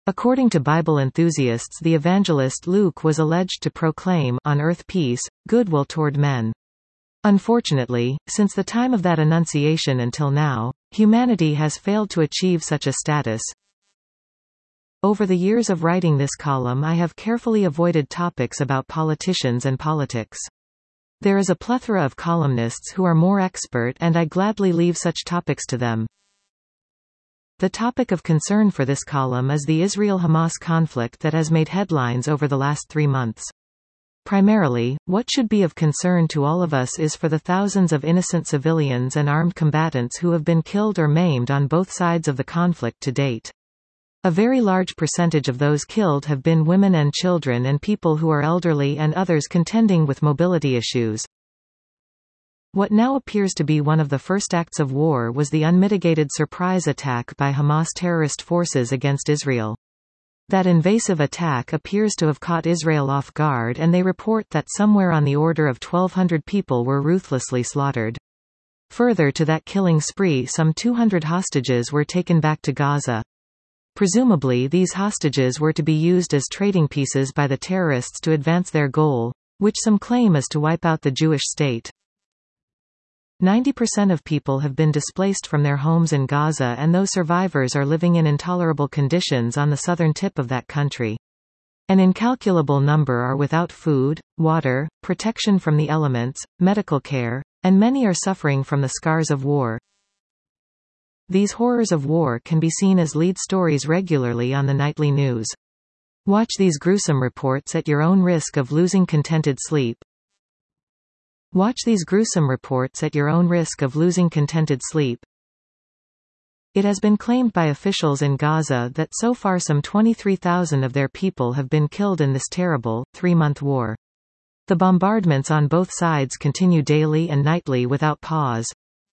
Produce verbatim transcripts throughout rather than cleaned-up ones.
According to Bible enthusiasts, the evangelist Luke was alleged to proclaim on earth peace, goodwill toward men. Unfortunately, since the time of that annunciation until now, humanity has failed to achieve such a status. Over the years of writing this column, I have carefully avoided topics about politicians and politics. There is a plethora of columnists who are more expert, and I gladly leave such topics to them. The topic of concern for this column is the Israel-Hamas conflict that has made headlines over the last three months. Primarily, what should be of concern to all of us is for the thousands of innocent civilians and armed combatants who have been killed or maimed on both sides of the conflict to date. A very large percentage of those killed have been women and children and people who are elderly and others contending with mobility issues. What now appears to be one of the first acts of war was the unmitigated surprise attack by Hamas terrorist forces against Israel. That invasive attack appears to have caught Israel off guard, and they report that somewhere on the order of twelve hundred people were ruthlessly slaughtered. Further to that killing spree, some two hundred hostages were taken back to Gaza. Presumably these hostages were to be used as trading pieces by the terrorists to advance their goal, which some claim is to wipe out the Jewish state. ninety percent of people have been displaced from their homes in Gaza, and those survivors are living in intolerable conditions on the southern tip of that country. An incalculable number are without food, water, protection from the elements, medical care, and many are suffering from the scars of war. These horrors of war can be seen as lead stories regularly on the nightly news. Watch these gruesome reports at your own risk of losing contented sleep. Watch these gruesome reports at your own risk of losing contented sleep. It has been claimed by officials in Gaza that so far some twenty-three thousand of their people have been killed in this terrible, three-month war. The bombardments on both sides continue daily and nightly without pause.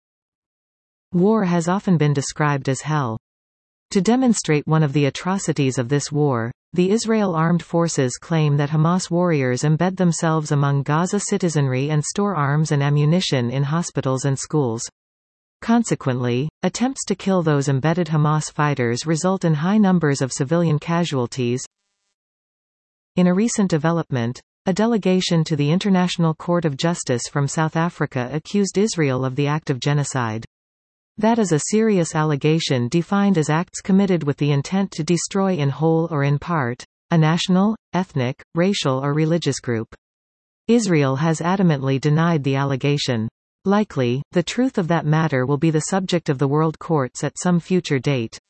War has often been described as hell. To demonstrate one of the atrocities of this war, the Israel Armed Forces claim that Hamas warriors embed themselves among Gaza citizenry and store arms and ammunition in hospitals and schools. Consequently, attempts to kill those embedded Hamas fighters result in high numbers of civilian casualties. In a recent development, a delegation to the International Court of Justice from South Africa accused Israel of the act of genocide. That is a serious allegation defined as acts committed with the intent to destroy in whole or in part a national, ethnic, racial or religious group. Israel has adamantly denied the allegation. Likely, the truth of that matter will be the subject of the world courts at some future date.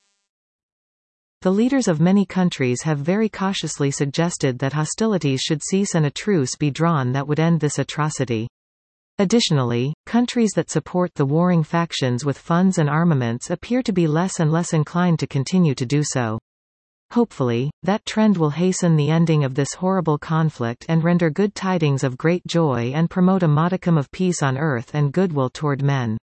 The leaders of many countries have very cautiously suggested that hostilities should cease and a truce be drawn that would end this atrocity. Additionally, countries that support the warring factions with funds and armaments appear to be less and less inclined to continue to do so. Hopefully, that trend will hasten the ending of this horrible conflict and render good tidings of great joy and promote a modicum of peace on earth and goodwill toward men.